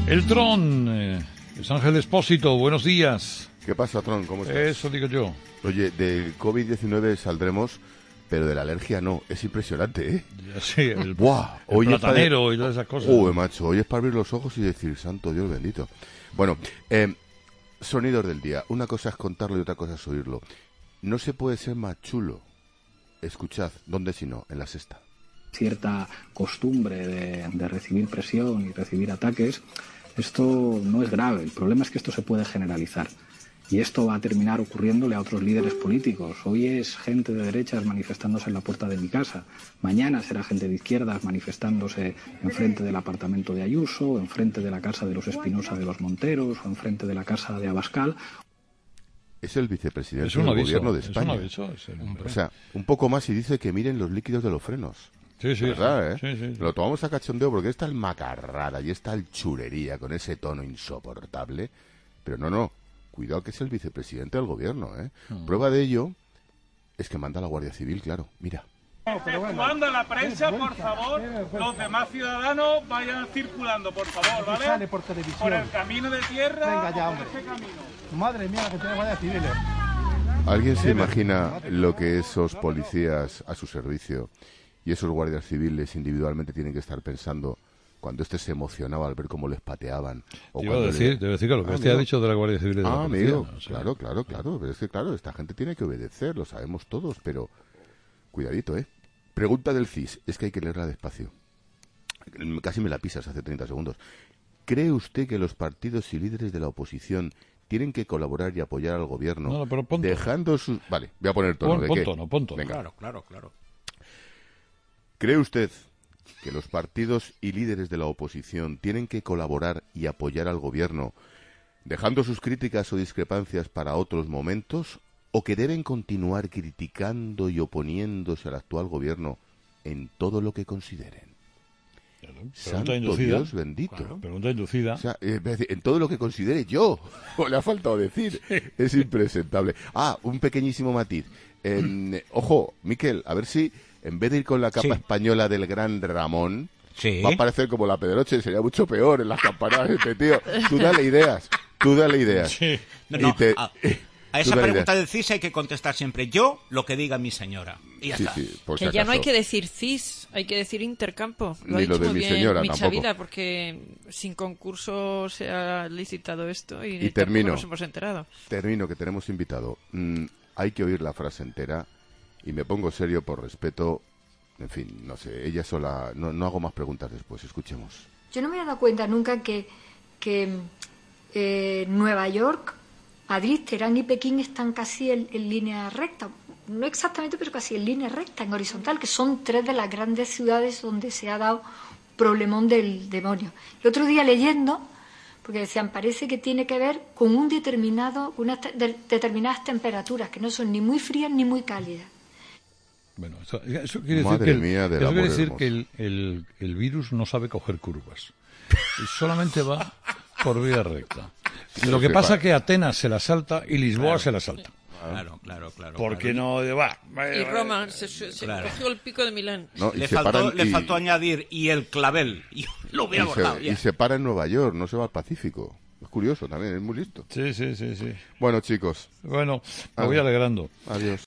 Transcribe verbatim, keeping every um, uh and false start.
El Tron, eh, es Ángel Expósito, buenos días. ¿Qué pasa, Tron? ¿Cómo estás? Eso digo yo. Oye, del COVID diecinueve saldremos, pero de la alergia no. Es impresionante, ¿eh? Ya, sí, el, Buah, el hoy platanero es y todas esas cosas. Uy, macho, hoy es para abrir los ojos y decir, santo Dios bendito. Bueno, eh, sonidos del día. Una cosa es contarlo y otra cosa es oírlo. No se puede ser más chulo. Escuchad, ¿dónde si no? En La Sexta. Cierta costumbre de, de recibir presión y recibir ataques, esto no es grave. El problema es que esto se puede generalizar. Y esto va a terminar ocurriéndole a otros líderes políticos. Hoy es gente de derechas manifestándose en la puerta de mi casa. Mañana será gente de izquierdas manifestándose enfrente del apartamento de Ayuso, enfrente de la casa de los Espinosa de los Monteros, o enfrente de la casa de Abascal. Es el vicepresidente Es un del aviso, gobierno de es España. un aviso, es el- O sea, un poco más y dice que miren los líquidos de los frenos. Sí, sí, ¿Verdad, sí, eh? sí, sí. Lo tomamos a cachondeo porque está el macarrada y está el chulería con ese tono insoportable. Pero no, no. Cuidado que es el vicepresidente del gobierno, ¿eh? Mm. Prueba de ello es que manda a la Guardia Civil, claro. Mira. Exceptuando a la prensa, por favor, los demás ciudadanos vayan circulando, por favor, ¿vale? Sale por televisión. Por el camino de tierra. Venga ya, o por hombre. ese camino. Madre mía, que tiene guardias civiles. ¿Alguien se imagina lo que esos policías a su servicio y esos guardias civiles individualmente tienen que estar pensando cuando este se emocionaba al ver cómo les pateaban? O Te iba a cuando decir, le- te iba a decir que lo que Ah, este ha amigo. dicho de la Guardia Civil y de la Ah, policía, amigo, o sea, claro, claro, claro. Pero es que, claro, esta gente tiene que obedecer, lo sabemos todos, pero cuidadito, ¿eh? Pregunta del C I S, es que hay que leerla despacio. Casi me la pisas hace treinta segundos. ¿Cree usted que los partidos y líderes de la oposición tienen que colaborar y apoyar al gobierno No, no, pero pon tono. dejando sus... Vale, voy a poner tono. Pon, ¿de pon qué? tono, pon tono. Venga. Claro, claro, claro. ¿Cree usted que los partidos y líderes de la oposición tienen que colaborar y apoyar al gobierno, dejando sus críticas o discrepancias para otros momentos, o que deben continuar criticando y oponiéndose al actual gobierno en todo lo que consideren? Claro, pregunta Santo inducida. Dios bendito. Claro, pregunta inducida. O sea, eh, es decir, en todo lo que considere yo, o le ha faltado decir, es impresentable. Ah, un pequeñísimo matiz. Eh, ojo, Miquel, a ver si en vez de ir con la capa Sí. española del gran Ramón, Sí. va a parecer como la Pedroche, sería mucho peor en las campanadas este tío. Tú dale ideas, tú dale ideas. Sí. No, Y no, te- a, tú a esa dale pregunta ideas. del C I S hay que contestar siempre yo lo que diga mi señora. Y ya Sí, está. sí, por Que si ya no hay acaso. que decir cis, hay que decir intercampo. Lo Ni ha lo dicho de muy mi bien señora Micha tampoco. Vila, porque sin concurso se ha licitado esto y, Y tampoco termino. nos hemos enterado. Termino, que tenemos invitado. Mm, hay que oír la frase entera y me pongo serio por respeto. En fin, no sé, ella sola... No, no hago más preguntas después, escuchemos. Yo no me he dado cuenta nunca que, que eh, Nueva York, Madrid, Teherán y Pekín están casi en, en línea recta. No exactamente, pero casi en línea recta, en horizontal, que son tres de las grandes ciudades donde se ha dado problemón del demonio. El otro día leyendo, porque decían, parece que tiene que ver con un determinado, unas te- de- determinadas temperaturas, que no son ni muy frías ni muy cálidas. Bueno, eso, eso quiere decir, Madre que el, mía del eso quiere amor decir hermoso. que el, el, el virus no sabe coger curvas. Y solamente va por vía recta. Lo que sepa. pasa es que Atenas se la salta y Lisboa se la salta. Claro, claro, claro. Porque claro. no va. Y Roma se, se Claro. cogió el pico de Milán. No, y Le se faltó, paran le y- faltó añadir y el clavel. Y lo y hubiera borrado se, ya. y se para en Nueva York, no se va al Pacífico. Es curioso también, es muy listo. Sí, sí, sí, sí. Bueno, chicos, Bueno, me Ah. voy alegrando. adiós.